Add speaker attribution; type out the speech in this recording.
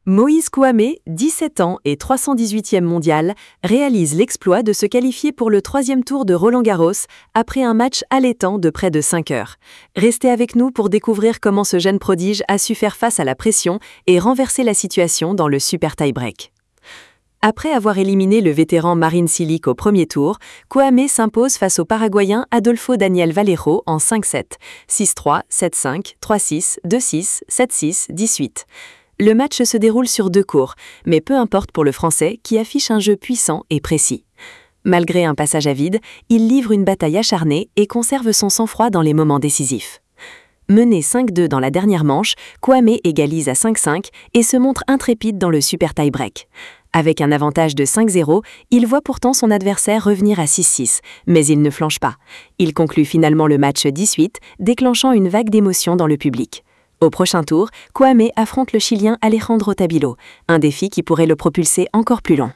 Speaker 1: Moïse Kouamé, 17 ans et 318e mondial, réalise l'exploit de se qualifier pour le troisième tour de Roland-Garros après un match allaitant de près de 5 heures. Restez avec nous pour découvrir comment ce jeune prodige a su faire face à la pression et renverser la situation dans le super tie-break. Après avoir éliminé le vétéran Marin Cilic au premier tour, Kouamé s'impose face au Paraguayen Adolfo Daniel Valero en 5-7, 6-3, 7-5, 3-6, 2-6, 7-6, 18. Le match se déroule sur 2 cours, mais peu importe pour le Français qui affiche un jeu puissant et précis. Malgré un passage à vide, il livre une bataille acharnée et conserve son sang-froid dans les moments décisifs. Mené 5-2 dans la dernière manche, Kouamé égalise à 5-5 et se montre intrépide dans le super tie-break. Avec un avantage de 5-0, il voit pourtant son adversaire revenir à 6-6, mais il ne flanche pas. Il conclut finalement le match 18, déclenchant une vague d'émotion dans le public. Au prochain tour, Kouamé affronte le Chilien Alejandro Tabilo, un défi qui pourrait le propulser encore plus loin.